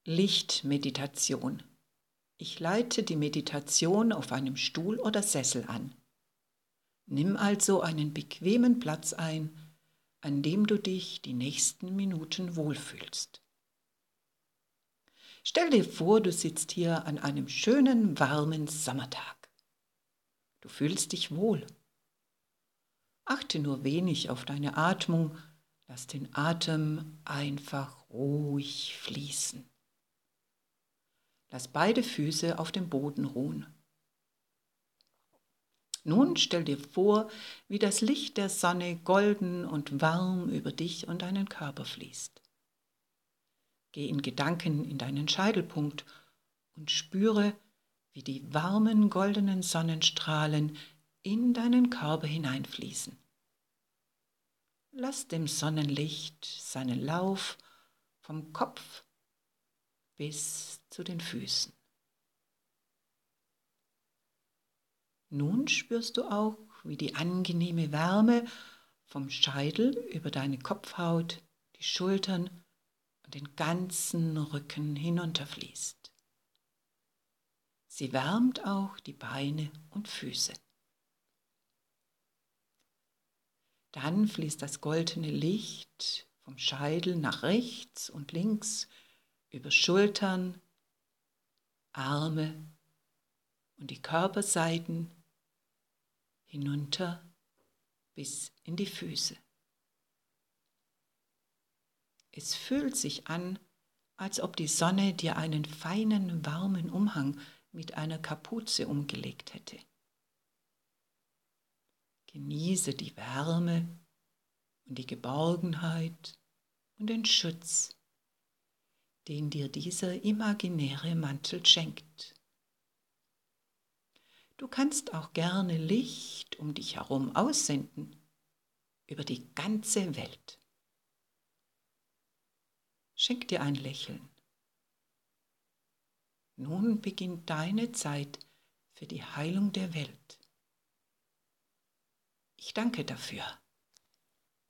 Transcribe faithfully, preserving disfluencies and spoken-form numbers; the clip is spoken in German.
Lichtmeditation. Ich leite die Meditation auf einem Stuhl oder Sessel an. Nimm also einen bequemen Platz ein, an dem du dich die nächsten Minuten wohlfühlst. Stell dir vor, du sitzt hier an einem schönen, warmen Sommertag. Du fühlst dich wohl. Achte nur wenig auf deine Atmung, lass den Atem einfach ruhig fließen. Lass beide Füße auf dem Boden ruhen. Nun stell dir vor, wie das Licht der Sonne golden und warm über dich und deinen Körper fließt. Geh in Gedanken in deinen Scheitelpunkt und spüre, wie die warmen goldenen Sonnenstrahlen in deinen Körper hineinfließen. Lass dem Sonnenlicht seinen Lauf vom Kopf bis zu den Füßen. Nun spürst du auch, wie die angenehme Wärme vom Scheitel über deine Kopfhaut, die Schultern und den ganzen Rücken hinunterfließt. Sie wärmt auch die Beine und Füße. Dann fließt das goldene Licht vom Scheitel nach rechts und links über Schultern, Arme und die Körperseiten hinunter bis in die Füße. Es fühlt sich an, als ob die Sonne dir einen feinen, warmen Umhang mit einer Kapuze umgelegt hätte. Genieße die Wärme und die Geborgenheit und den Schutz, den dir dieser imaginäre Mantel schenkt. Du kannst auch gerne Licht um dich herum aussenden, über die ganze Welt. Schenk dir ein Lächeln. Nun beginnt deine Zeit für die Heilung der Welt. Ich danke dafür.